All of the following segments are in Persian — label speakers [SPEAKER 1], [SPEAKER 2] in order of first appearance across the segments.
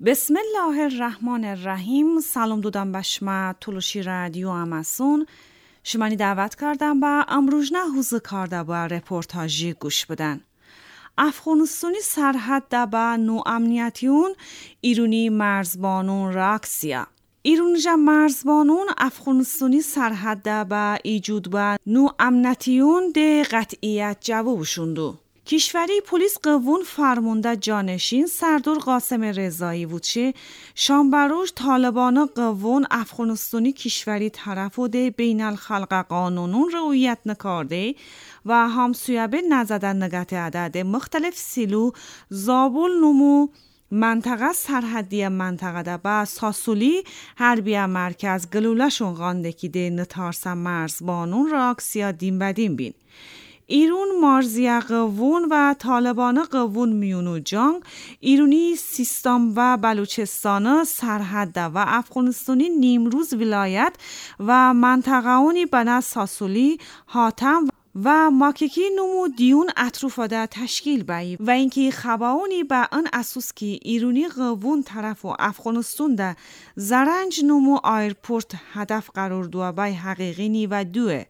[SPEAKER 1] بسم الله الرحمن الرحیم. سلام دودم بشما تلوشی رادیو اماسون شمانی دعوت کردم با امروز نه حوزه کارده با رپورتاجی گوش بدن. افغانستانی سرحد دا با نو امنیتیون ایرونی مرزبانون راکسیا. ایرونجا مرزبانون افغانستانی سرحد دا با ایجود با نو امنیتیون ده قطعیت جواب شوندو. کشوری پلیس قوون فرمانده جانشین سردار قاسم رضایی وچه شنبهروز طالبان قوون افغانستانی کشوری طرفو ده بین الخلق قانونون رعایت نکرده و همسویه نزده نگات عدد مختلف سیلو زابل نمو منطقه سرحدی منطقه ده با ساسولی حربی مرکز گلولشون غاندکی ده نتارسه مرزبانون را اکسیا دیم بدیم بین. ایرون مارزیا قوون و طالبان قوون میونو جنگ ایرونی سیستان و بلوچستان سرحد و افغانستانی نیمروز ولایت و منطقه‌انی بنا ساسولی حاتم و ماککی نمو دیون اطرافاده تشکیل بایی و اینکه خباونی به ان اساس که ایرونی قوون طرف و افغانستان ده زرنج نمو ایرپورت هدف قرار دو بای حقیقی نی و دوه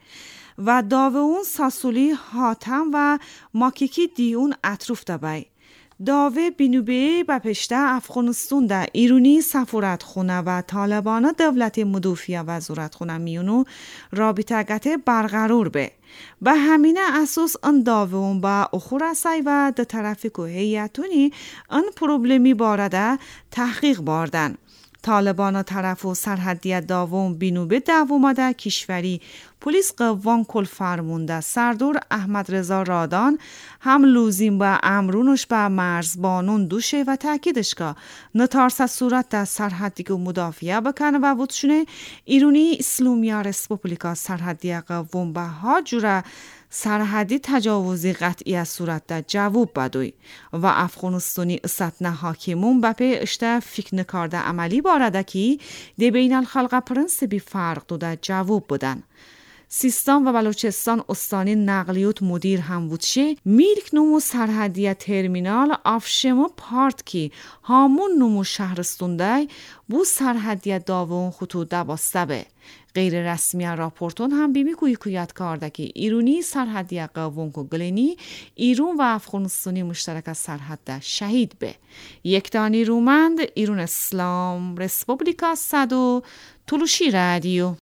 [SPEAKER 1] و داوون ساسولی حاتم و ماککی دیون اطروف دبای. داوه بینوبه با پشته افغانستان ده ایرونی سفارت خونه و طالبان دولت مدافع وزارت خونه میونو رابطه گته برقرار به. به همین اساس ان داوون با اخور سای و ده طرفی که هیئتونی ان پروبلمی بارده تحقیق باردن. طالبان طرف و سرحدی داوم بینوبه دوامده کشوری پلیس قوان کل فرمونده سردار احمد رضا رادان هم لوزیم با امرونش با مرزبانون دوشه و تاکیدش که نتارسه صورت در سرحدی که مدافعه بکنه و وطشونه ایرونی اسلامیا رسپوبلیکا سرحدی قوان به ها جوره سرحدی تجاوزی قطعی از صورت در جواب بدوی و افغانستانی اساتنه حاکمون بپی اشته فکر نکارده عملی بارده که دی بین الخلق پرنسبی فرق دو در جواب بودن. سیستان و بلوچستان استانی نقلیوت مدیر هم بودشه میلک نمو سرحدی ترمینال آفشمو پارت کی همون نمو شهرستونده بو سرحدی داوون خطوط دباسته به. غیر رسمی راپورتون هم بیمی کویت کرده که ایرونی سرحدی قوون کو گلینی ایرون و افغانستانی مشترک سرحد شهید به. یک دانی رومند ایرون اسلام رسپوبلیکا صدو تلوشی رادیو